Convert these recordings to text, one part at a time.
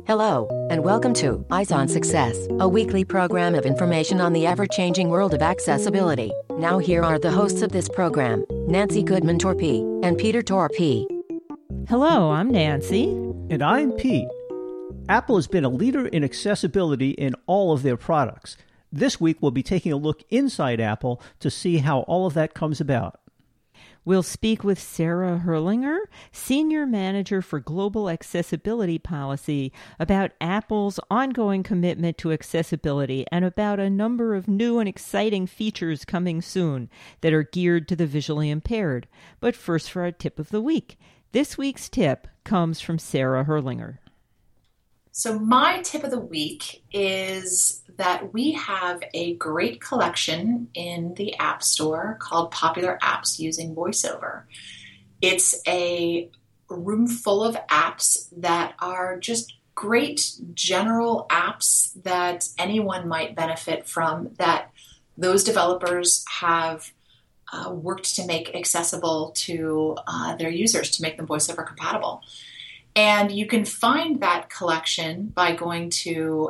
Hello, and welcome to Eyes on Success, a weekly program of information on the ever-changing world of accessibility. Now here are the hosts of this program, Nancy Goodman-Torpey and Peter Torpey. Hello, I'm Nancy. And I'm Pete. Apple has been a leader in accessibility in all of their products. This week we'll be taking a look inside Apple to see how all of that comes about. We'll speak with Sarah Herlinger, Senior Manager for Global Accessibility Policy, about Apple's ongoing commitment to accessibility and about a number of new and exciting features coming soon that are geared to the visually impaired. But first for our tip of the week. This week's tip comes from Sarah Herlinger. So my tip of the week is that we have a great collection in the App Store called Popular Apps Using VoiceOver. It's a room full of apps that are just great general apps that anyone might benefit from, that those developers have worked to make accessible to their users, to make them VoiceOver compatible. And you can find that collection by going to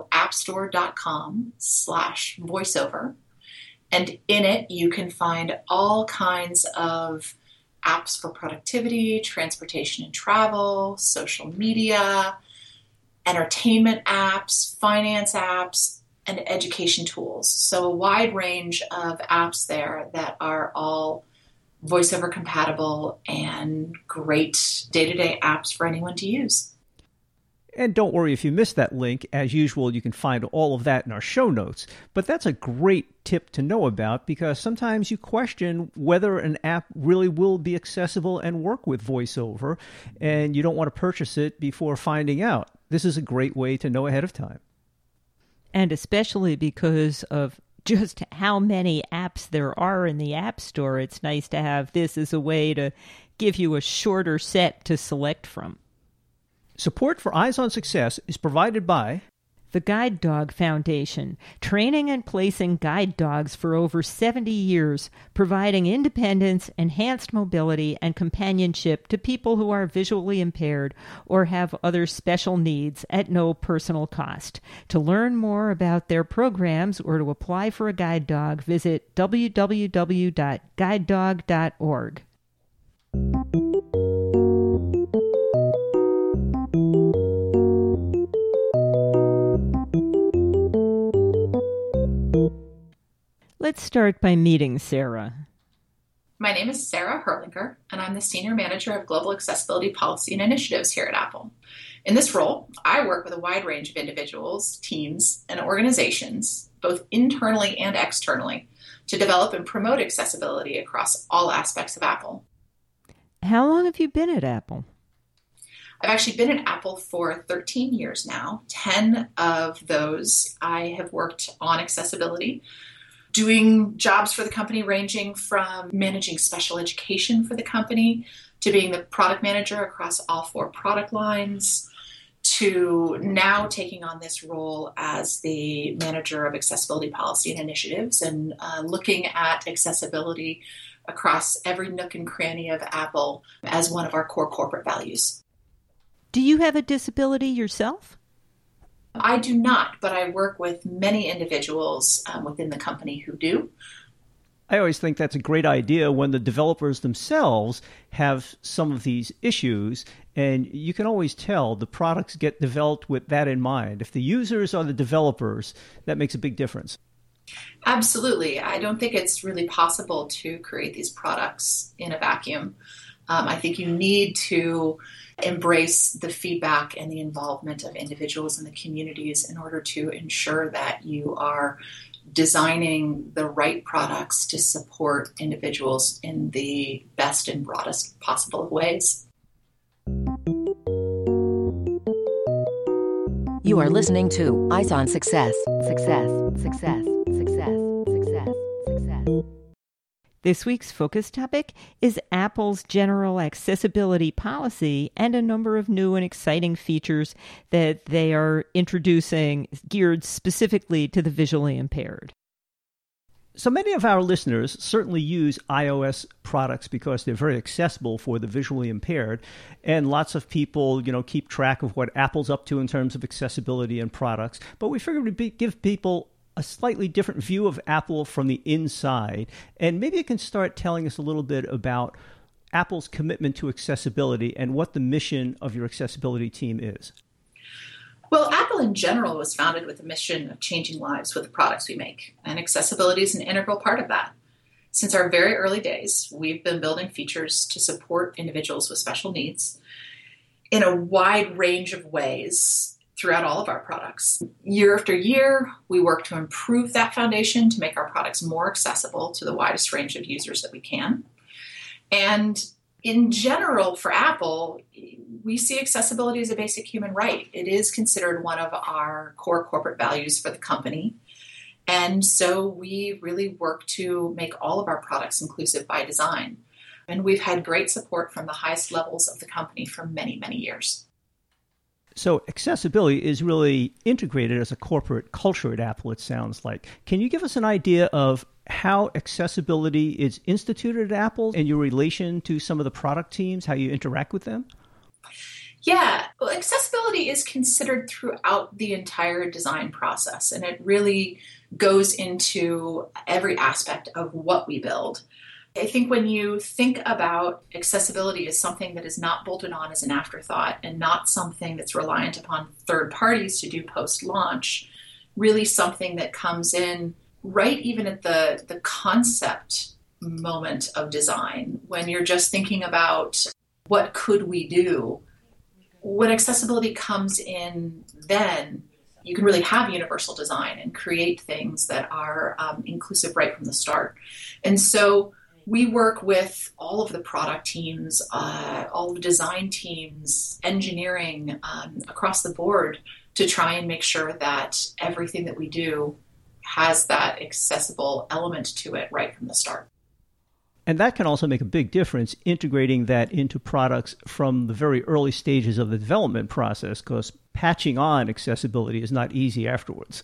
appstore.com/voiceover. And in it, you can find all kinds of apps for productivity, transportation and travel, social media, entertainment apps, finance apps, and education tools. So a wide range of apps there that are all VoiceOver compatible and great day-to-day apps for anyone to use. And don't worry if you missed that link. As usual, you can find all of that in our show notes. But that's a great tip to know about, because sometimes you question whether an app really will be accessible and work with VoiceOver, and you don't want to purchase it before finding out. This is a great way to know ahead of time. And especially because of just how many apps there are in the App Store, it's nice to have this as a way to give you a shorter set to select from. Support for Eyes on Success is provided by the Guide Dog Foundation, training and placing guide dogs for over 70 years, providing independence, enhanced mobility, and companionship to people who are visually impaired or have other special needs at no personal cost. To learn more about their programs or to apply for a guide dog, visit www.guidedog.org. Let's start by meeting Sarah. My name is Sarah Herlinger, and I'm the Senior Manager of Global Accessibility Policy and Initiatives here at Apple. In this role, I work with a wide range of individuals, teams, and organizations, both internally and externally, to develop and promote accessibility across all aspects of Apple. How long have you been at Apple? I've actually been at Apple for 13 years now. 10 of those I have worked on accessibility, doing jobs for the company ranging from managing special education for the company to being the product manager across all 4 product lines, to now taking on this role as the manager of accessibility policy and initiatives and looking at accessibility across every nook and cranny of Apple as one of our core corporate values. Do you have a disability yourself? I do not, but I work with many individuals within the company who do. I always think that's a great idea when the developers themselves have some of these issues, and you can always tell the products get developed with that in mind. If the users are the developers, that makes a big difference. Absolutely. I don't think it's really possible to create these products in a vacuum. I think you need to embrace the feedback and the involvement of individuals in the communities in order to ensure that you are designing the right products to support individuals in the best and broadest possible of ways. You are listening to Eyes on Success. Success, success, success, success, success. This week's focus topic is Apple's general accessibility policy and a number of new and exciting features that they are introducing geared specifically to the visually impaired. So many of our listeners certainly use iOS products because they're very accessible for the visually impaired. And lots of people, keep track of what Apple's up to in terms of accessibility and products. But we figured we'd give people a slightly different view of Apple from the inside. And maybe you can start telling us a little bit about Apple's commitment to accessibility and what the mission of your accessibility team is. Well, Apple in general was founded with a mission of changing lives with the products we make, and accessibility is an integral part of that. Since our very early days, we've been building features to support individuals with special needs in a wide range of ways throughout all of our products. Year after year, we work to improve that foundation to make our products more accessible to the widest range of users that we can. And in general, for Apple, we see accessibility as a basic human right. It is considered one of our core corporate values for the company. And so we really work to make all of our products inclusive by design. And we've had great support from the highest levels of the company for many, many years. So accessibility is really integrated as a corporate culture at Apple, it sounds like. Can you give us an idea of how accessibility is instituted at Apple and your relation to some of the product teams, how you interact with them? Yeah, well, accessibility is considered throughout the entire design process, and it really goes into every aspect of what we build. I think when you think about accessibility as something that is not bolted on as an afterthought and not something that's reliant upon third parties to do post-launch, really something that comes in right even at the concept moment of design, when you're just thinking about what could we do. When accessibility comes in, then you can really have universal design and create things that are inclusive right from the start. And so we work with all of the product teams, all the design teams, engineering across the board to try and make sure that everything that we do has that accessible element to it right from the start. And that can also make a big difference integrating that into products from the very early stages of the development process, because patching on accessibility is not easy afterwards.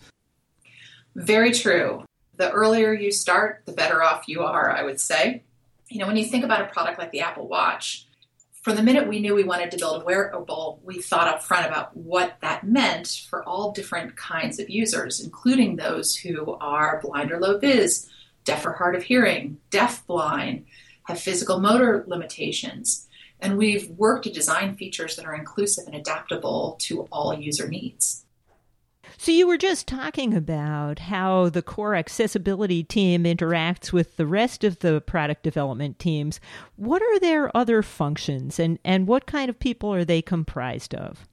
Very true. The earlier you start, the better off you are, I would say. When you think about a product like the Apple Watch, from the minute we knew we wanted to build a wearable, we thought up front about what that meant for all different kinds of users, including those who are blind or low vis, deaf or hard of hearing, deaf-blind, have physical motor limitations. And we've worked to design features that are inclusive and adaptable to all user needs. So you were just talking about how the core accessibility team interacts with the rest of the product development teams. What are their other functions, and what kind of people are they comprised of?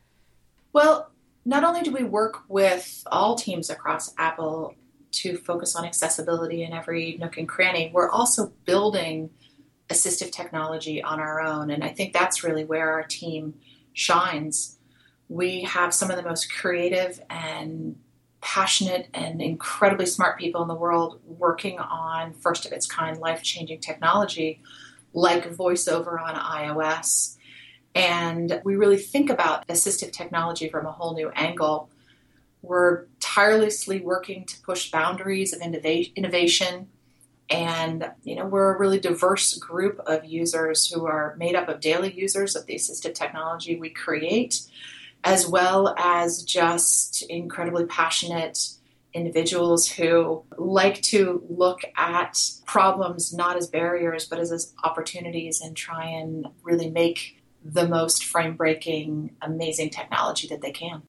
Well, not only do we work with all teams across Apple to focus on accessibility in every nook and cranny, we're also building assistive technology on our own. And I think that's really where our team shines. We have some of the most creative and passionate and incredibly smart people in the world working on first of its kind, life-changing technology like VoiceOver on iOS. And we really think about assistive technology from a whole new angle. We're tirelessly working to push boundaries of innovation. And, we're a really diverse group of users who are made up of daily users of the assistive technology we create, as well as just incredibly passionate individuals who like to look at problems not as barriers, but as opportunities and try and really make the most frame-breaking, amazing technology that they can.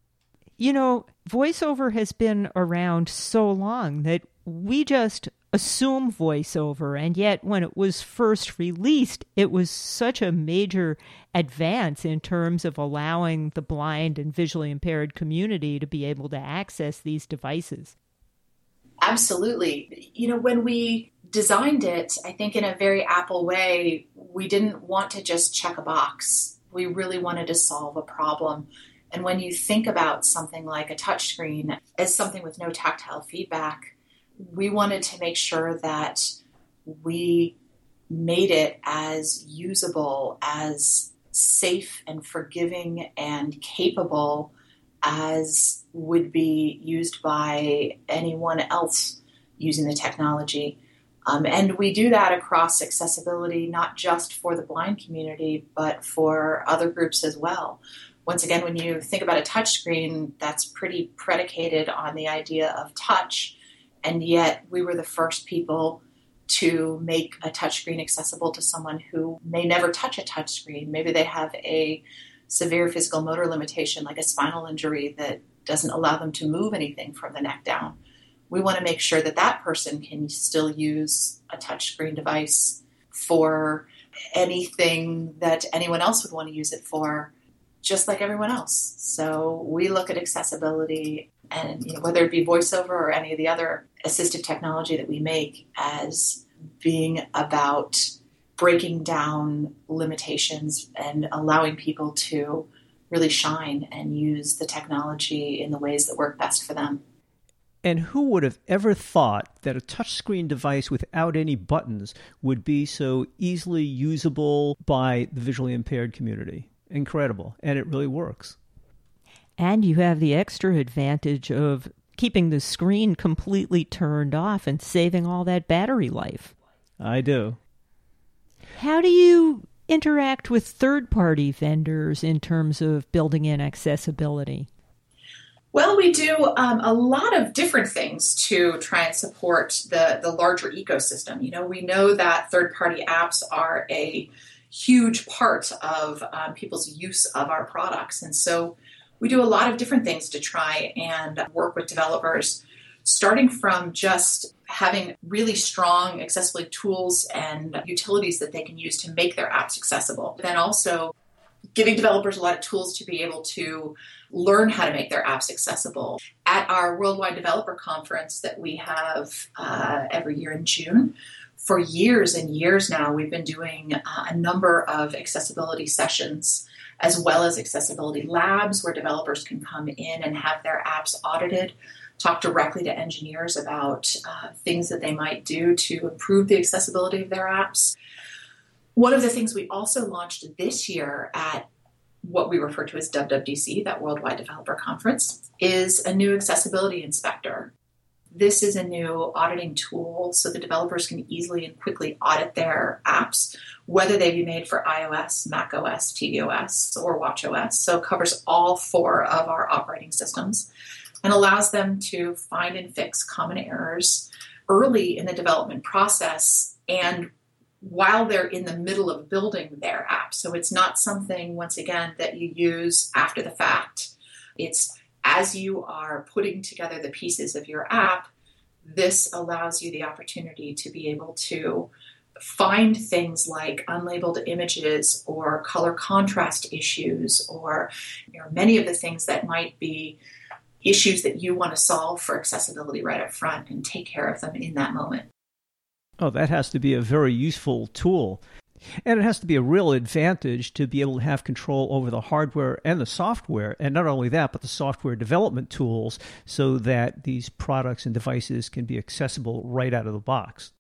VoiceOver has been around so long that we just assume VoiceOver, and yet when it was first released, it was such a major advance in terms of allowing the blind and visually impaired community to be able to access these devices. Absolutely. When we designed it, I think in a very Apple way, we didn't want to just check a box. We really wanted to solve a problem. And when you think about something like a touchscreen as something with no tactile feedback, we wanted to make sure that we made it as usable, as safe and forgiving and capable as would be used by anyone else using the technology. And we do that across accessibility, not just for the blind community, but for other groups as well. Once again, when you think about a touchscreen, that's pretty predicated on the idea of touch, and yet we were the first people to make a touchscreen accessible to someone who may never touch a touchscreen. Maybe they have a severe physical motor limitation like a spinal injury that doesn't allow them to move anything from the neck down. We want to make sure that that person can still use a touchscreen device for anything that anyone else would want to use it for, just like everyone else. So we look at accessibility, and whether it be VoiceOver or any of the other assistive technology that we make, as being about breaking down limitations and allowing people to really shine and use the technology in the ways that work best for them. And who would have ever thought that a touchscreen device without any buttons would be so easily usable by the visually impaired community? Incredible. And it really works. And you have the extra advantage of keeping the screen completely turned off and saving all that battery life. I do. How do you interact with third-party vendors in terms of building in accessibility? Well, we do a lot of different things to try and support the larger ecosystem. We know that third-party apps are a huge part of people's use of our products. And so we do a lot of different things to try and work with developers, starting from just having really strong accessibility tools and utilities that they can use to make their apps accessible. Then also giving developers a lot of tools to be able to learn how to make their apps accessible. At our Worldwide Developer Conference that we have every year in June, for years and years now, we've been doing a number of accessibility sessions, as well as accessibility labs where developers can come in and have their apps audited, talk directly to engineers about things that they might do to improve the accessibility of their apps. One of the things we also launched this year at what we refer to as WWDC, that Worldwide Developer Conference, is a new accessibility inspector. This is a new auditing tool so the developers can easily and quickly audit their apps, whether they be made for iOS, macOS, tvOS, or watchOS. So it covers all 4 of our operating systems and allows them to find and fix common errors early in the development process and while they're in the middle of building their app. So it's not something, once again, that you use after the fact. It's as you are putting together the pieces of your app, this allows you the opportunity to be able to find things like unlabeled images or color contrast issues or many of the things that might be issues that you want to solve for accessibility right up front and take care of them in that moment. Oh, that has to be a very useful tool. And it has to be a real advantage to be able to have control over the hardware and the software. And not only that, but the software development tools so that these products and devices can be accessible right out of the box.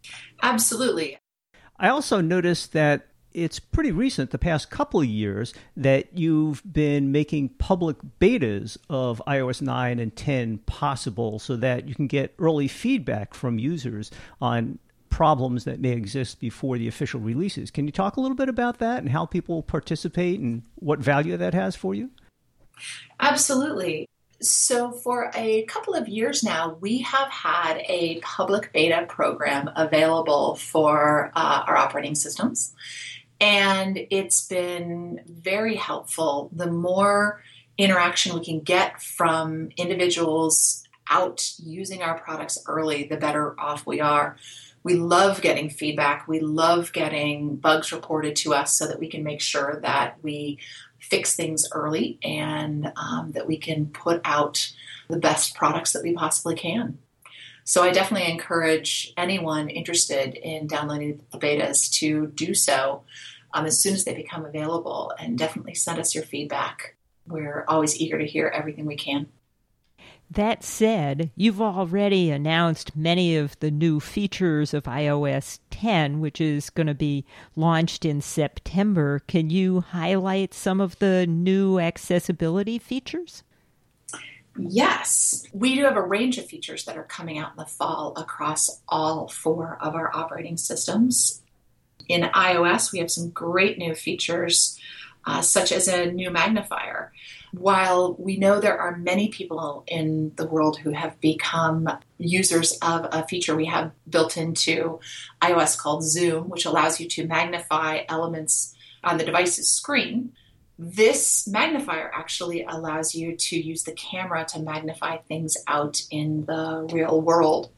Absolutely. I also noticed that it's pretty recent, the past couple of years, that you've been making public betas of iOS 9 and 10 possible so that you can get early feedback from users on problems that may exist before the official releases. Can you talk a little bit about that and how people participate and what value that has for you? Absolutely. So for a couple of years now, we have had a public beta program available for our operating systems. And it's been very helpful. The more interaction we can get from individuals out using our products early, the better off we are. We love getting feedback. We love getting bugs reported to us so that we can make sure that we fix things early and that we can put out the best products that we possibly can. So I definitely encourage anyone interested in downloading the betas to do so as soon as they become available, and definitely send us your feedback. We're always eager to hear everything we can. That said, you've already announced many of the new features of iOS 10, which is going to be launched in September. Can you highlight some of the new accessibility features? Yes, we do have a range of features that are coming out in the fall across all 4 of our operating systems. In iOS, we have some great new features, such as a new magnifier. While we know there are many people in the world who have become users of a feature we have built into iOS called Zoom, which allows you to magnify elements on the device's screen, this magnifier actually allows you to use the camera to magnify things out in the real world.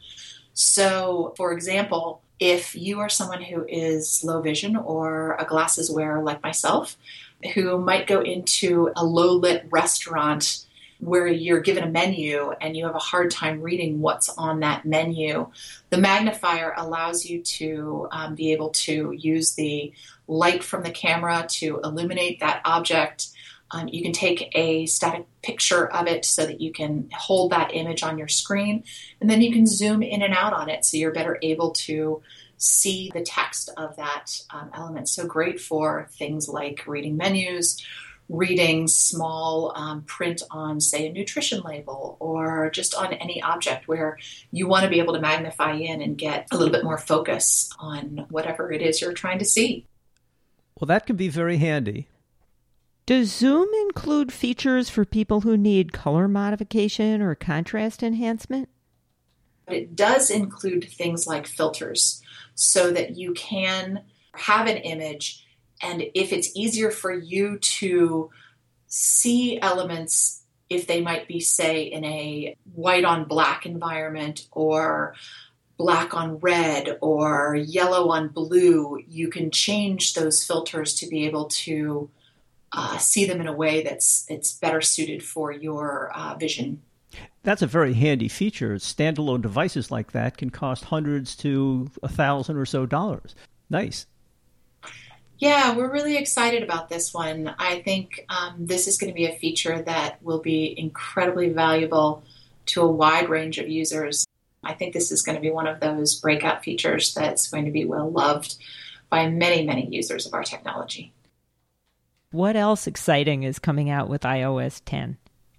So, for example, if you are someone who is low vision or a glasses wearer like myself, who might go into a low-lit restaurant where you're given a menu and you have a hard time reading what's on that menu, the magnifier allows you to be able to use the light from the camera to illuminate that object. You can take a static picture of it so that you can hold that image on your screen, and then you can zoom in and out on it so you're better able to see the text of that element. So great for things like reading menus, reading small print on, say, a nutrition label, or just on any object where you want to be able to magnify in and get a little bit more focus on whatever it is you're trying to see. Well, that can be very handy. Does Zoom include features for people who need color modification or contrast enhancement? It does include things like filters so that you can have an image, and if it's easier for you to see elements, if they might be, say, in a white on black environment or black on red or yellow on blue, you can change those filters to be able to see them in a way that's better suited for your vision. That's a very handy feature. Standalone devices like that can cost hundreds to $1,000 or so dollars. Nice. Yeah, we're really excited about this one. I think this is going to be a feature that will be incredibly valuable to a wide range of users. I think this is going to be one of those breakout features that's going to be well loved by many, many users of our technology. What else exciting is coming out with iOS 10?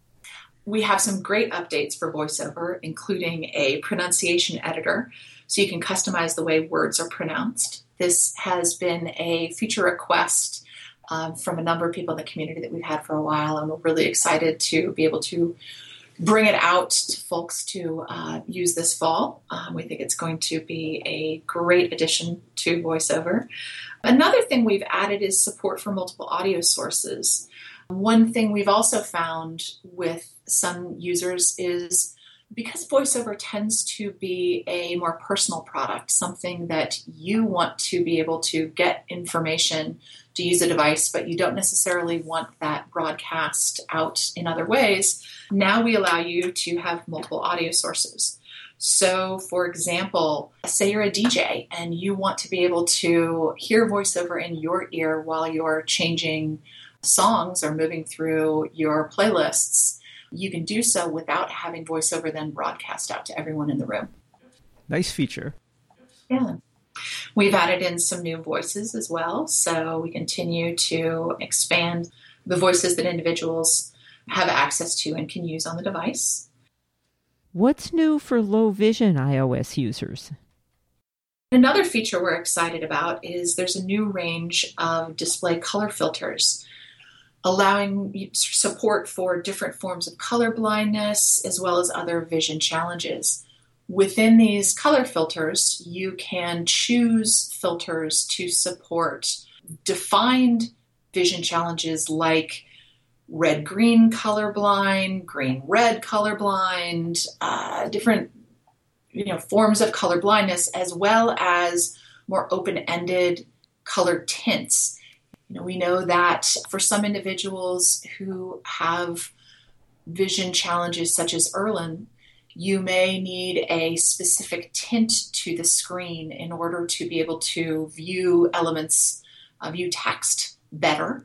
We have some great updates for VoiceOver, including a pronunciation editor, so you can customize the way words are pronounced. This has been a feature request from a number of people in the community that we've had for a while, and we're really excited to be able to bring it out to folks to use this fall. We think it's going to be a great addition to VoiceOver. Another thing we've added is support for multiple audio sources. One thing we've also found with some users is because VoiceOver tends to be a more personal product, something that you want to be able to get information to use a device, but you don't necessarily want that broadcast out in other ways, now we allow you to have multiple audio sources. So, for example, say you're a DJ and you want to be able to hear VoiceOver in your ear while you're changing songs or moving through your playlists. You can do so without having VoiceOver then broadcast out to everyone in the room. Nice feature. Yeah. We've added in some new voices as well, so we continue to expand the voices that individuals have access to and can use on the device. What's new for low vision iOS users? Another feature we're excited about is there's a new range of display color filters, allowing support for different forms of color blindness as well as other vision challenges. Within these color filters, you can choose filters to support defined vision challenges like red-green colorblind, green-red colorblind, different forms of color blindness, as well as more open-ended color tints. We know that for some individuals who have vision challenges such as Erlen, you may need a specific tint to the screen in order to be able to view elements, view text better.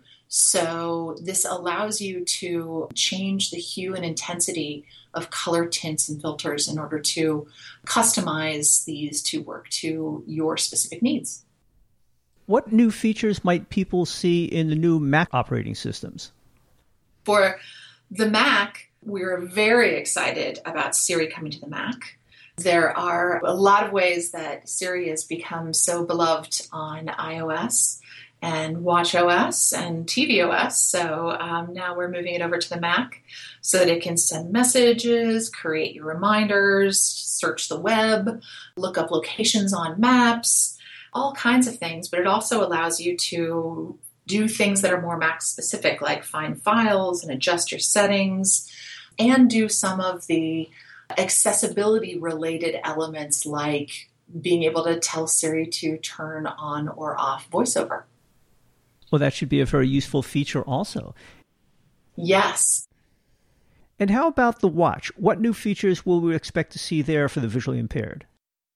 So this allows you to change the hue and intensity of color tints and filters in order to customize these to work to your specific needs. What new features might people see in the new Mac operating systems? For the Mac, We're very excited about Siri coming to the Mac. There are a lot of ways that Siri has become so beloved on iOS and watchOS and tvOS. So now we're moving it over to the Mac so that it can send messages, create your reminders, search the web, look up locations on maps, all kinds of things. But it also allows you to do things that are more Mac specific, like find files and adjust your settings, and do some of the accessibility related elements like being able to tell Siri to turn on or off VoiceOver. Well, that should be a very useful feature also. Yes. And how about the watch? What new features will we expect to see there for the visually impaired?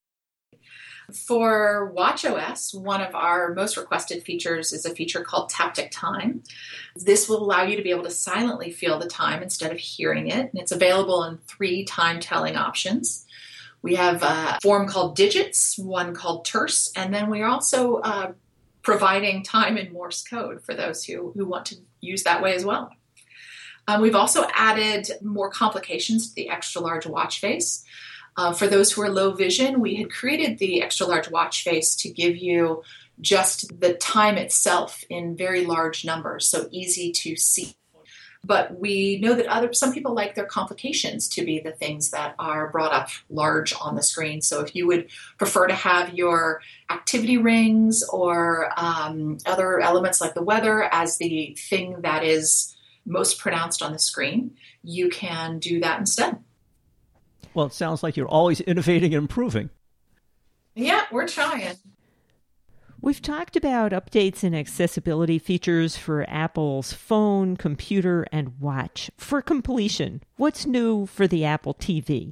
For watchOS, one of our most requested features is a feature called Taptic Time. This will allow you to be able to silently feel the time instead of hearing it, and it's available in 3 time-telling options. We have a form called Digits, one called Terse, and then we are also providing time in Morse code for those who want to use that way as well. We've also added more complications to the extra-large watch face. For those who are low vision, we had created the extra large watch face to give you just the time itself in very large numbers, so easy to see. But we know that some people like their complications to be the things that are brought up large on the screen. So if you would prefer to have your activity rings or other elements like the weather as the thing that is most pronounced on the screen, you can do that instead. Well, it sounds like you're always innovating and improving. Yeah, we're trying. We've talked about updates and accessibility features for Apple's phone, computer, and watch. For completion, what's new for the Apple TV?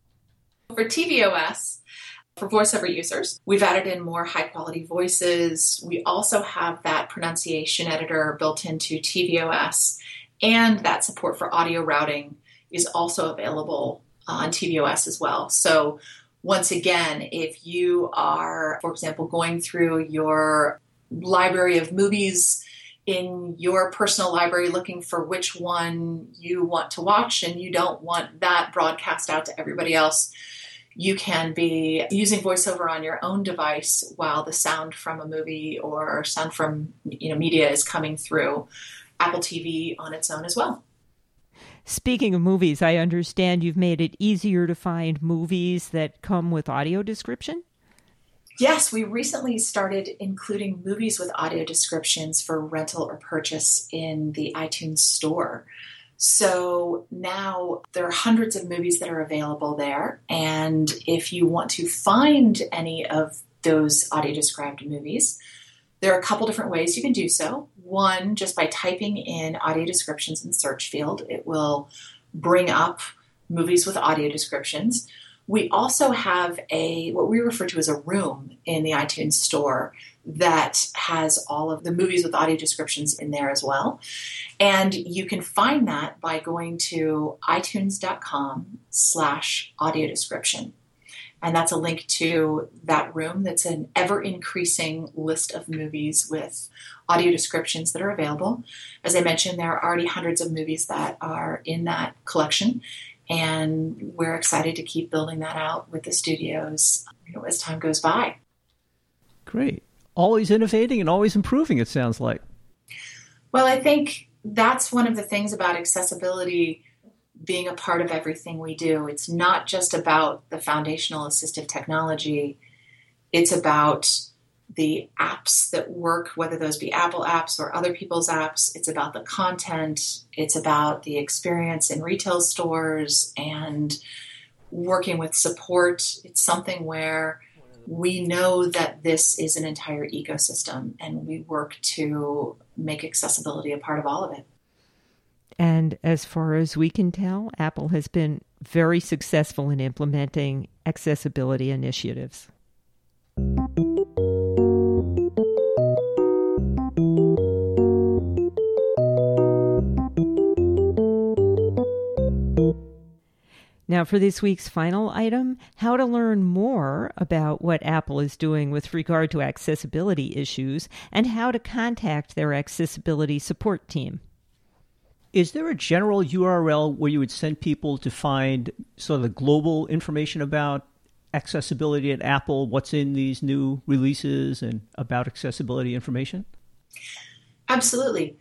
For tvOS, for VoiceOver users, we've added in more high-quality voices. We also have that pronunciation editor built into tvOS, and that support for audio routing is also available on tvOS as well. So once again, if you are, for example, going through your library of movies in your personal library looking for which one you want to watch and you don't want that broadcast out to everybody else, you can be using VoiceOver on your own device while the sound from a movie or sound from media is coming through Apple TV on its own as well. Speaking of movies, I understand you've made it easier to find movies that come with audio description? Yes, we recently started including movies with audio descriptions for rental or purchase in the iTunes store. So now there are hundreds of movies that are available there. And if you want to find any of those audio described movies, there are a couple different ways you can do so. One, just by typing in audio descriptions in the search field, it will bring up movies with audio descriptions. We also have what we refer to as a room in the iTunes store that has all of the movies with audio descriptions in there as well. And you can find that by going to itunes.com/audio description. And that's a link to that room that's an ever-increasing list of movies with audio descriptions that are available. As I mentioned, there are already hundreds of movies that are in that collection, and we're excited to keep building that out with the studios as time goes by. Great. Always innovating and always improving, it sounds like. Well, I think that's one of the things about accessibility being a part of everything we do. It's not just about the foundational assistive technology. It's about the apps that work, whether those be Apple apps or other people's apps. It's about the content. It's about the experience in retail stores and working with support. It's something where we know that this is an entire ecosystem, and we work to make accessibility a part of all of it. And as far as we can tell, Apple has been very successful in implementing accessibility initiatives. Now for this week's final item, how to learn more about what Apple is doing with regard to accessibility issues and how to contact their accessibility support team. Is there a general URL where you would send people to find sort of the global information about accessibility at Apple, what's in these new releases, and about accessibility information? Absolutely.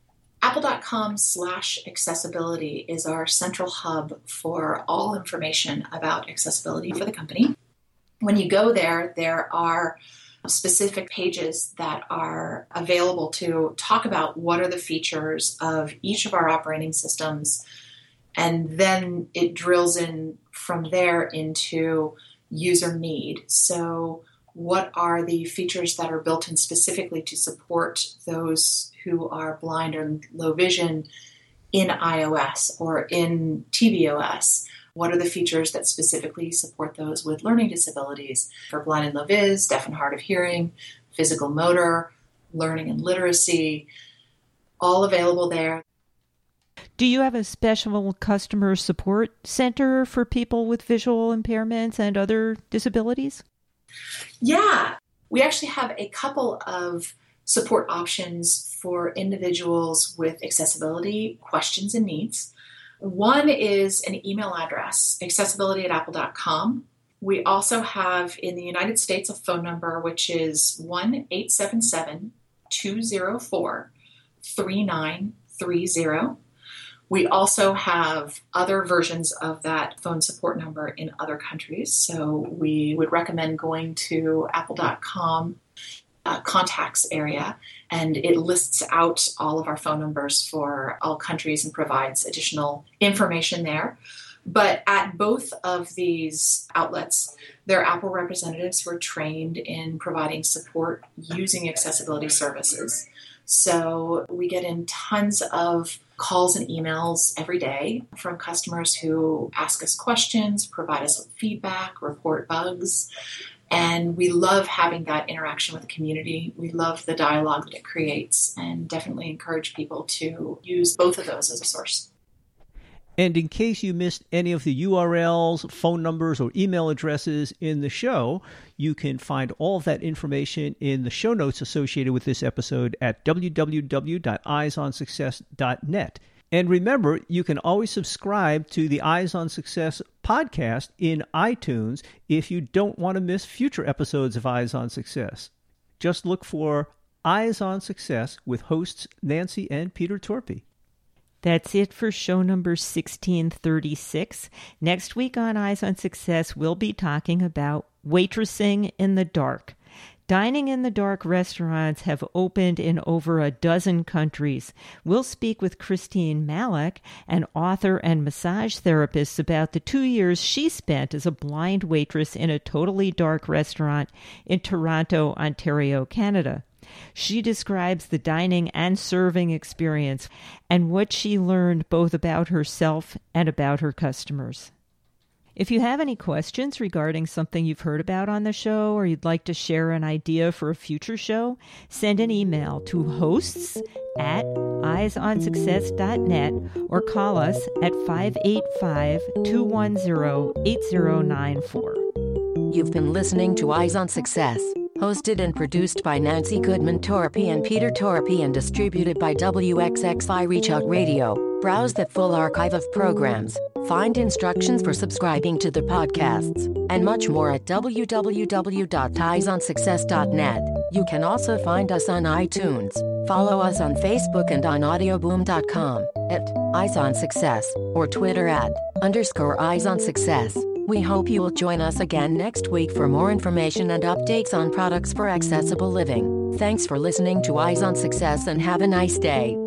Apple.com/accessibility is our central hub for all information about accessibility for the company. When you go there, there are specific pages that are available to talk about what are the features of each of our operating systems. And then it drills in from there into user need. So what are the features that are built in specifically to support those who are blind or low vision in iOS or in tvOS? What are the features that specifically support those with learning disabilities for blind and low vis, deaf and hard of hearing, physical motor, learning and literacy, all available there. Do you have a special customer support center for people with visual impairments and other disabilities? Yeah, we actually have a couple of support options for individuals with accessibility questions and needs. One is an email address, accessibility@apple.com. We also have in the United States a phone number, which is 1-877-204-3930. We also have other versions of that phone support number in other countries. So we would recommend going to apple.com contacts area, and it lists out all of our phone numbers for all countries and provides additional information there. But at both of these outlets, there are Apple representatives who are trained in providing support using accessibility services. So we get in tons of calls and emails every day from customers who ask us questions, provide us with feedback, report bugs. And we love having that interaction with the community. We love the dialogue that it creates and definitely encourage people to use both of those as a source. And in case you missed any of the URLs, phone numbers, or email addresses in the show, you can find all of that information in the show notes associated with this episode at www.eyesonsuccess.net. And remember, you can always subscribe to the Eyes on Success podcast in iTunes if you don't want to miss future episodes of Eyes on Success. Just look for Eyes on Success with hosts Nancy and Peter Torpy. That's it for show number 1636. Next week on Eyes on Success, we'll be talking about waitressing in the dark. Dining in the dark restaurants have opened in over a dozen countries. We'll speak with Christine Malek, an author and massage therapist, about the 2 years she spent as a blind waitress in a totally dark restaurant in Toronto, Ontario, Canada. She describes the dining and serving experience and what she learned both about herself and about her customers. If you have any questions regarding something you've heard about on the show or you'd like to share an idea for a future show, send an email to hosts@eyesonsuccess.net or call us at 585-210-8094. You've been listening to Eyes on Success, hosted and produced by Nancy Goodman Torpy and Peter Torpy and distributed by WXXI Reach Out Radio. Browse the full archive of programs, find instructions for subscribing to the podcasts, and much more at www.eyesonsuccess.net. You can also find us on iTunes. Follow us on Facebook and on audioboom.com at Eyes on Success or Twitter at _Eyes on Success. We hope you will join us again next week for more information and updates on products for accessible living. Thanks for listening to Eyes on Success and have a nice day.